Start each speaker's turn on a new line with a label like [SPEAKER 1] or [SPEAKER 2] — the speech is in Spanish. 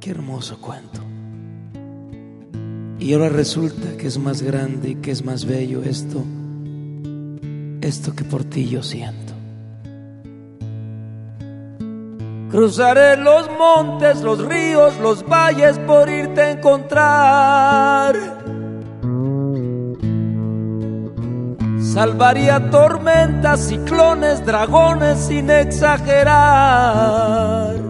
[SPEAKER 1] Qué hermoso cuento. Y ahora resulta que es más grande y que es más bello esto que por ti yo siento. Cruzaré los montes, los ríos, los valles por irte a encontrar. Salvaría tormentas, ciclones, dragones sin exagerar.